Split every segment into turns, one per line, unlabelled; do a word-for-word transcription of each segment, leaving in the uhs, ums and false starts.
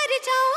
मर जाओ।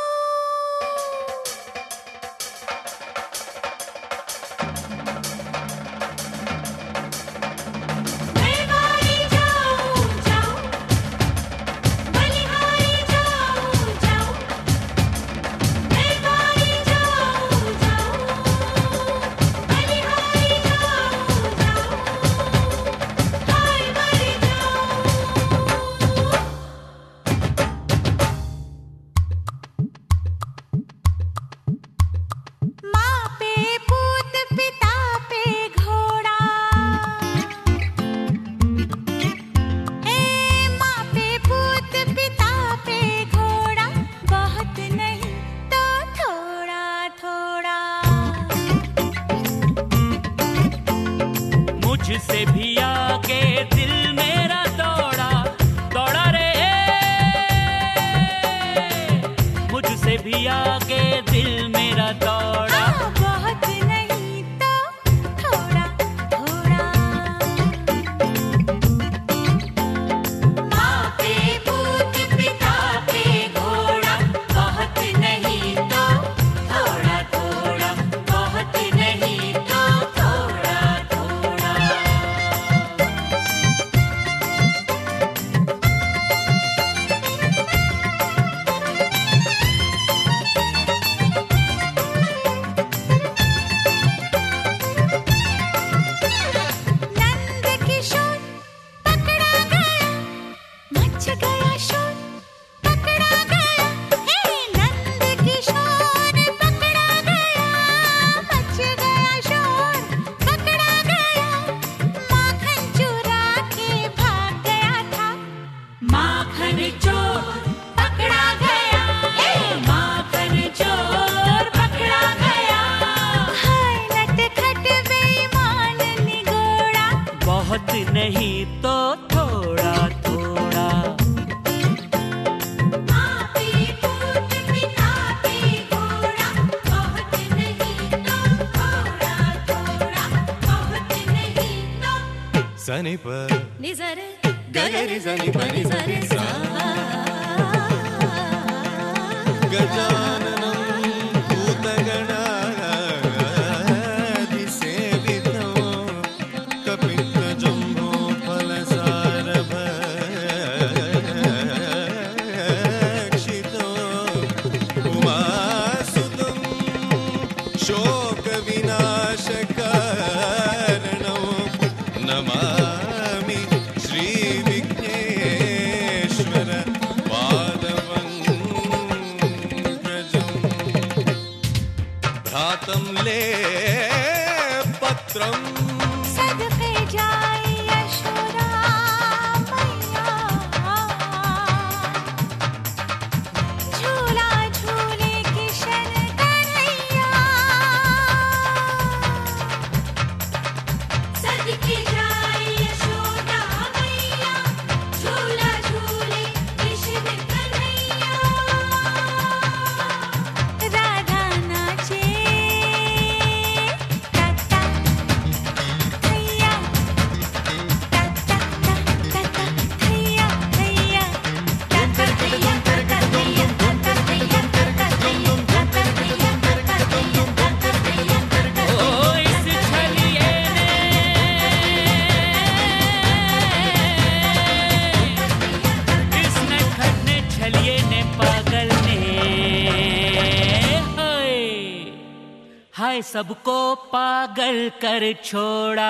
मुझसे भी आगे दिल मेरा दौड़ा दौड़ा रे, मुझसे भी आगे दिल मेरा दौड़ा।
हाँ, बहुत नहीं तो थोड़ा थोड़ा। माँ पे पूत पिता पे घोड़ा, बहुत नहीं तो थोड़ा थोड़ा, बहुत नहीं तो थोड़ा थोड़ा।
बहुत नहीं तो थोड़ा थोड़ा।
माँ पे पूत पिता पे घोड़ा, बहुत नहीं तो थोड़ा थोड़ा, बहुत नहीं तो।
सनि प
निजर
गगरि सनि प नि सा रे सा। गजाननं भूतगणाधिसेवितं कपित्थजम्बो फलसारभक्षितो उमासुतं शोकविनाशकारणं नमामि श्रीविघ्नेश्वर पादपङ्कजम्। भ्रातं ले पत्रम्
सदके जाए यशोदा मैया, झूला झूले किशन कन्हैया। सदके जाए यशोदा मैया, झूला झूले किशन कन्हैया। राधा नाचे ताता थैया, ताता ताता थैया थैया, ताता थैया ताता थैया, ताता थैया ताता थैया, ताता थैया ताता थैया, ताता थैया ताता
ओ इस छलिए ने, इस नटखटने छलिए ने पागल ने, हाय हाय सबको पागल कर छोड़ा।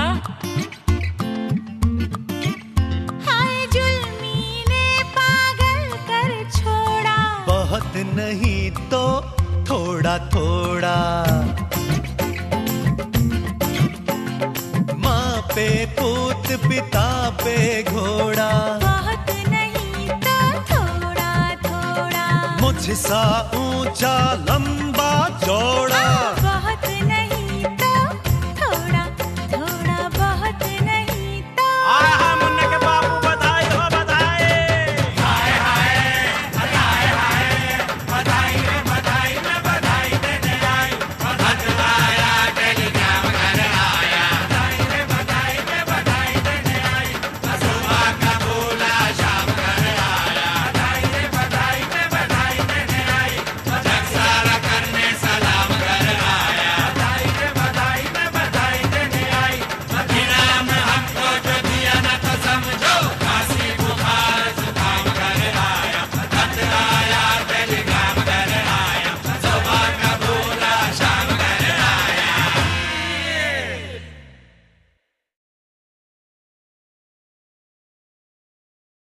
हाय जुल्मी ने पागल कर छोड़ा।
बहुत नहीं तो थोड़ा थोड़ा। माँ पे पूत पिता पे घोड़ा,
बहुत नहीं तो थोड़ा थोड़ा।
मुझ सा ऊंचा लंबा चौड़ा।